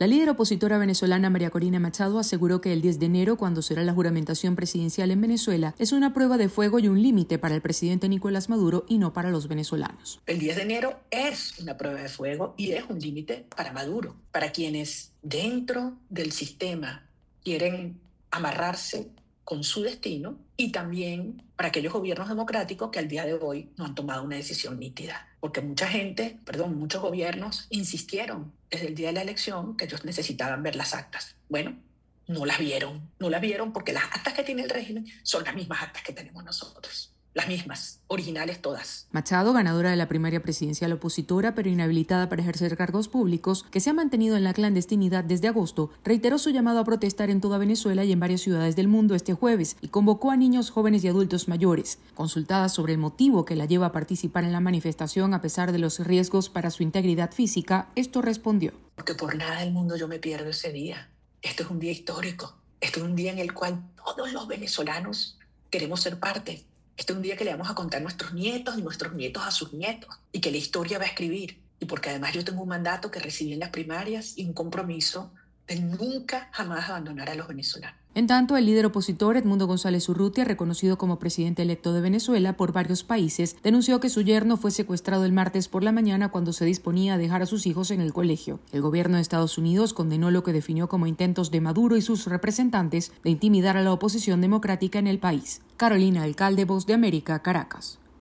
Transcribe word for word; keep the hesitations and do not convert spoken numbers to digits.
La líder opositora venezolana María Corina Machado aseguró que el diez de enero, cuando será la juramentación presidencial en Venezuela, es una prueba de fuego y un límite para el presidente Nicolás Maduro y no para los venezolanos. El diez de enero es una prueba de fuego y es un límite para Maduro, para quienes dentro del sistema quieren amarrarse con su destino, y también para aquellos gobiernos democráticos que al día de hoy no han tomado una decisión nítida. Porque mucha gente, perdón, muchos gobiernos insistieron desde el día de la elección que ellos necesitaban ver las actas. Bueno, no las vieron, no las vieron porque las actas que tiene el régimen son las mismas actas que tenemos nosotros. Las mismas, originales todas. Machado, ganadora de la primaria presidencial opositora, pero inhabilitada para ejercer cargos públicos, que se ha mantenido en la clandestinidad desde agosto, reiteró su llamado a protestar en toda Venezuela y en varias ciudades del mundo este jueves y convocó a niños, jóvenes y adultos mayores. Consultada sobre el motivo que la lleva a participar en la manifestación a pesar de los riesgos para su integridad física, esto respondió. Porque por nada del mundo yo me pierdo ese día. Esto es un día histórico. Esto es un día en el cual todos los venezolanos queremos ser parte. Este es un día que le vamos a contar a nuestros nietos y nuestros nietos a sus nietos y que la historia va a escribir. Y porque además yo tengo un mandato que recibí en las primarias y un compromiso de nunca jamás abandonar a los venezolanos. En tanto, el líder opositor Edmundo González Urrutia, reconocido como presidente electo de Venezuela por varios países, denunció que su yerno fue secuestrado el martes por la mañana cuando se disponía a dejar a sus hijos en el colegio. El gobierno de Estados Unidos condenó lo que definió como intentos de Maduro y sus representantes de intimidar a la oposición democrática en el país. Carolina Alcalde, Voz de América, Caracas.